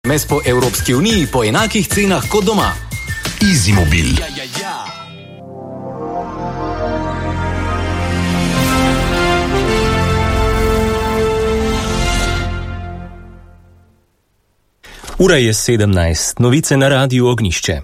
Mes po Evropski uniji po enakih cenah kot doma. EasyMobil. Ura je 17. Novice na Radiu Ognjišče.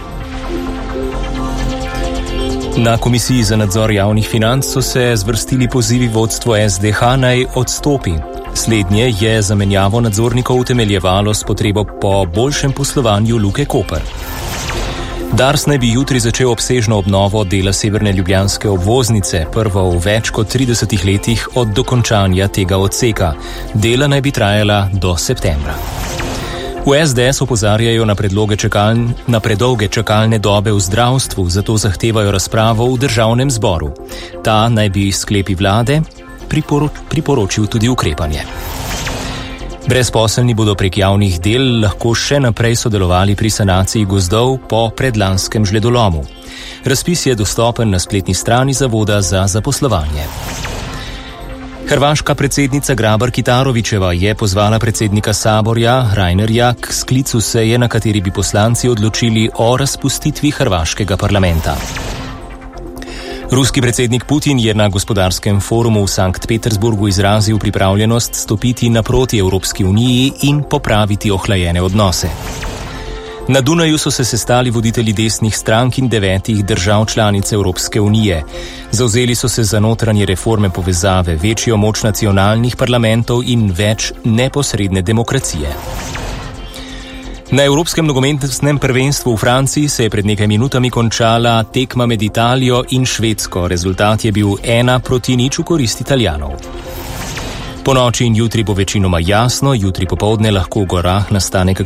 Na Komisiji za nadzor javnih financ so se zvrstili pozivi vodstvo SDH naj odstopi. Slednje je zamenjavo nadzornikov utemeljevalo s potrebo po boljšem poslovanju Luke Koper. Dars naj bi jutri začel obsežno obnovo dela severne ljubljanske obvoznice, prvo v več kot 30 letih od dokončanja tega odseka. Dela naj bi trajala do septembra. V SDS opozarjajo na predolge čakalne dobe v zdravstvu, zato zahtevajo razpravo v državnem zboru. Ta naj bi sklepi vlade priporočil tudi ukrepanje. Brezposelni bodo prek javnih del lahko še naprej sodelovali pri sanaciji gozdov po predlanskem žledolomu. Razpis je dostopen na spletni strani Zavoda za zaposlovanje. Hrvaška predsednica Grabar Kitarovićeva je pozvala predsednika Saborja Reinerja k sklicu seje, na kateri bi poslanci odločili o razpustitvi hrvaškega parlamenta. Ruski predsednik Putin je na gospodarskem forumu v Sankt Petersburgu izrazil pripravljenost stopiti naproti Evropski uniji in popraviti ohlajene odnose. Na Dunaju so se sestali voditelji desnih strank in 9 držav članic Evropske unije. Zavzeli so se za notranje reforme povezave, večjo moč nacionalnih parlamentov in več neposredne demokracije. Na Evropskem nogometnem prvenstvu v Franciji se je pred nekaj minutami končala tekma med Italijo in Švedsko. Rezultat je bil 1-0 v korist Italijanov. Po noči in jutri bo večinoma jasno, jutri popoldne lahko v gorah nastane